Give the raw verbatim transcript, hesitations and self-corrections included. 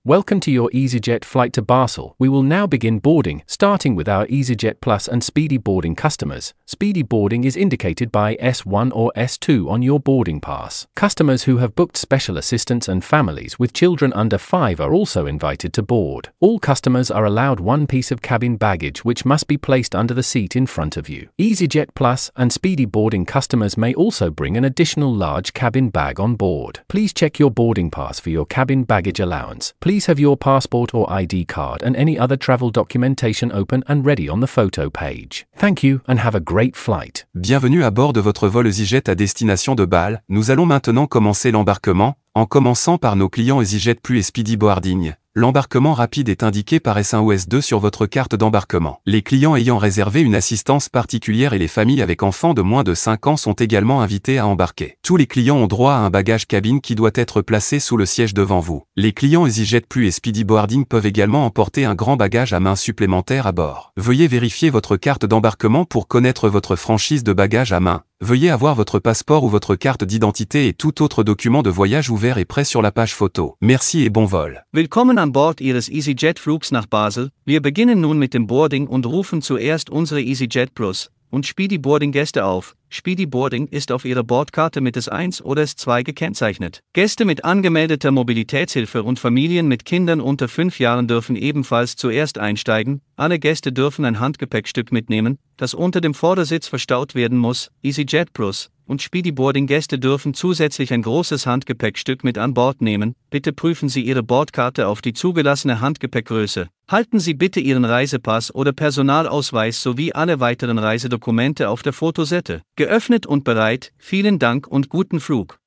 Welcome to your EasyJet flight to Basel. We will now begin boarding, starting with our EasyJet Plus and Speedy Boarding customers. Speedy Boarding is indicated by S one or S two on your boarding pass. Customers who have booked special assistance and families with children under five are also invited to board. All customers are allowed one piece of cabin baggage which must be placed under the seat in front of you. EasyJet Plus and Speedy Boarding customers may also bring an additional large cabin bag on board. Please check your boarding pass for your cabin baggage allowance. Please have your passport or I D card and any other travel documentation open and ready on the photo page. Thank you and have a great flight. Bienvenue à bord de votre vol EasyJet à destination de Bâle. Nous allons maintenant commencer l'embarquement, en commençant par nos clients EasyJet Plus et Speedy Boarding. L'embarquement rapide est indiqué par S un ou S deux sur votre carte d'embarquement. Les clients ayant réservé une assistance particulière et les familles avec enfants de moins de cinq ans sont également invités à embarquer. Tous les clients ont droit à un bagage cabine qui doit être placé sous le siège devant vous. Les clients EasyJet Plus et Speedy Boarding peuvent également emporter un grand bagage à main supplémentaire à bord. Veuillez vérifier votre carte d'embarquement pour connaître votre franchise de bagage à main. Veuillez avoir votre passeport ou votre carte d'identité et tout autre document de voyage ouvert et prêt sur la page photo. Merci et bon vol. Willkommen an Bord Ihres EasyJet-Flugs nach Basel. Wir beginnen nun mit dem Boarding und rufen zuerst unsere EasyJet Plus und Speedy Boarding Gäste auf. Speedy Boarding ist auf Ihrer Bordkarte mit S eins oder S zwei gekennzeichnet. Gäste mit angemeldeter Mobilitätshilfe und Familien mit Kindern unter fünf Jahren dürfen ebenfalls zuerst einsteigen. Alle Gäste dürfen ein Handgepäckstück mitnehmen, das unter dem Vordersitz verstaut werden muss. EasyJet Plus und Speedy Boarding Gäste dürfen zusätzlich ein großes Handgepäckstück mit an Bord nehmen. Bitte prüfen Sie Ihre Bordkarte auf die zugelassene Handgepäckgröße. Halten Sie bitte Ihren Reisepass oder Personalausweis sowie alle weiteren Reisedokumente auf der Fotoseite. Geöffnet und bereit, vielen Dank und guten Flug.